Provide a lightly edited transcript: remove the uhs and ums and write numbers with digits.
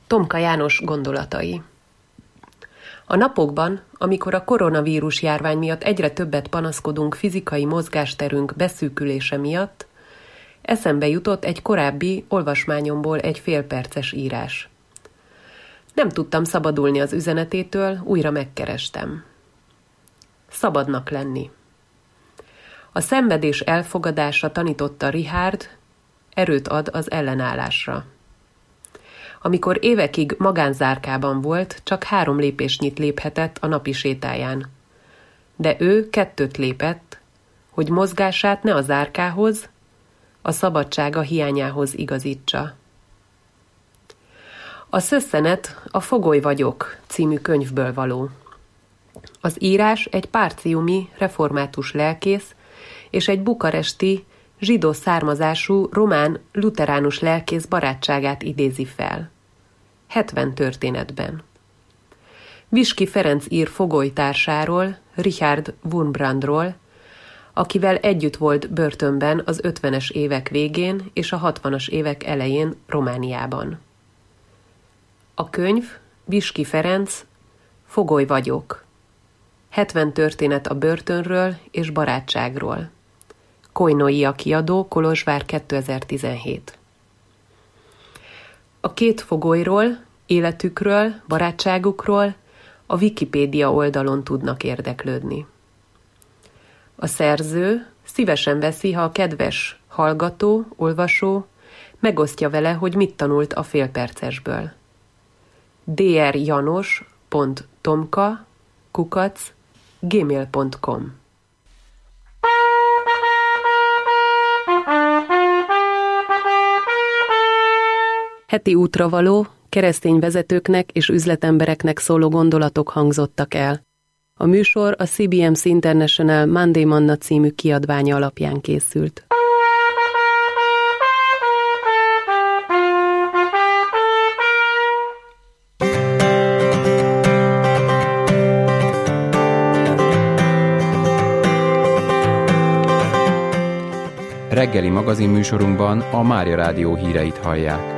Tomka János gondolatai. A napokban, amikor a koronavírus járvány miatt egyre többet panaszkodunk fizikai mozgásterünk beszűkülése miatt, eszembe jutott egy korábbi olvasmányomból egy félperces írás. Nem tudtam szabadulni az üzenetétől, újra megkerestem. Szabadnak lenni. A szenvedés elfogadása, tanította Richard, erőt ad az ellenállásra. Amikor évekig magánzárkában volt, csak 3 lépésnyit léphetett a napi sétáján. De ő 2 lépett, hogy mozgását ne a zárkához, a szabadsága hiányához igazítsa. A szösszenet a Fogoly vagyok című könyvből való. Az írás egy párciumi református lelkész és egy bukaresti, zsidó származású román luteránus lelkész barátságát idézi fel. 70 történetben. Viski Ferenc ír Fogoly társáról, Richard Wurmbrandról, akivel együtt volt börtönben az 50-es évek végén és a 60-as évek elején Romániában. A könyv Viski Ferenc, Fogoly vagyok. 70 történet a börtönről és barátságról. Koinóia kiadó, Kolozsvár 2017. A 2 fogolyról, életükről, barátságukról a Wikipédia oldalon tudnak érdeklődni. A szerző szívesen veszi, ha a kedves hallgató, olvasó megosztja vele, hogy mit tanult a félpercesből. drjanos.tomka@gmail.com. Heti útravaló, keresztény vezetőknek és üzletembereknek szóló gondolatok hangzottak el. A műsor a CBMC International Monday Manna című kiadványa alapján készült. Reggeli magazinműsorunkban a Mária Rádió híreit hallják.